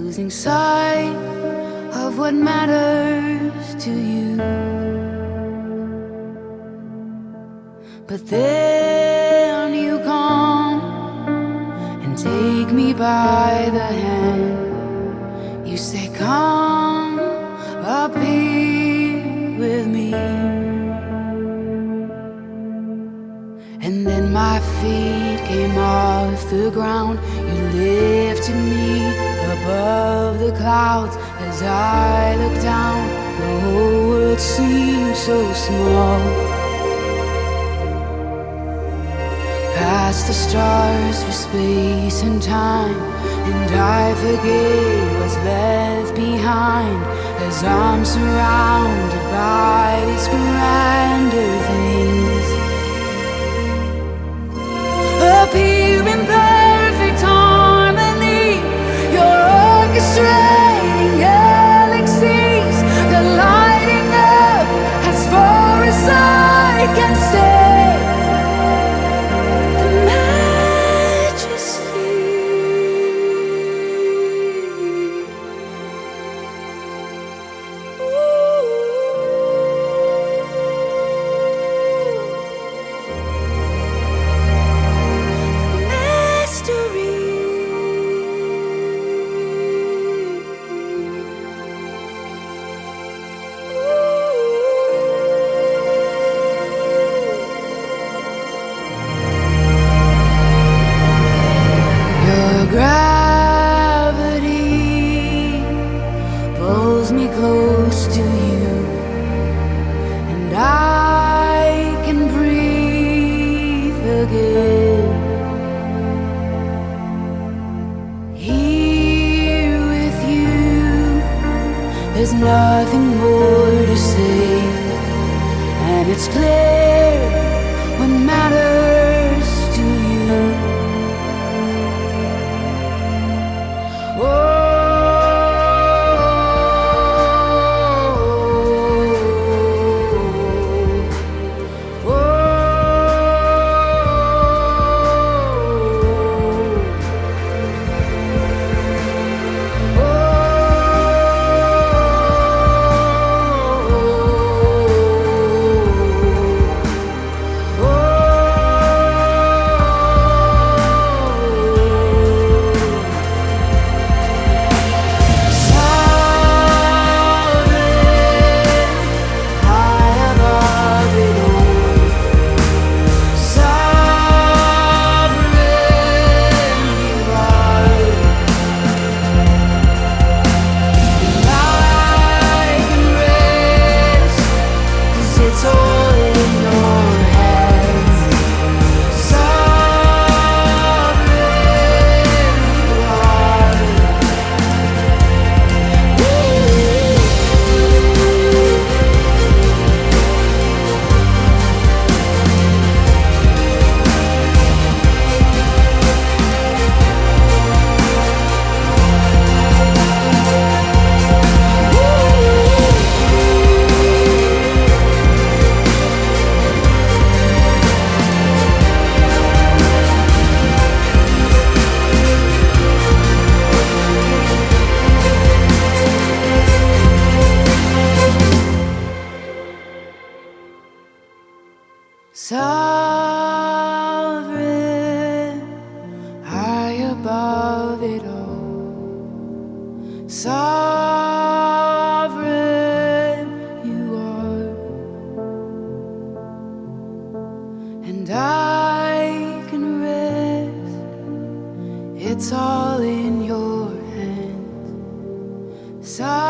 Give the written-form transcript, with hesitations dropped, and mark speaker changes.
Speaker 1: losing sight of what matters to you. But then you come and take me by the hand. You say, come up here with me. And then my feet came off the ground. You lifted me above the clouds. As I looked down, the whole world seemed so small. Past the stars for space and time, and I forget what's left behind. As I'm surrounded by these grander things, appear in perfect harmony. You're orchestrating galaxies, they're lighting up as far as I can see. Gravity pulls me close to you, and I can breathe again. Here with you, there's nothing more to say, and it's clear what matters to you. Sovereign, high above it all. Sovereign, you are, and I can rest. It's all in your hands.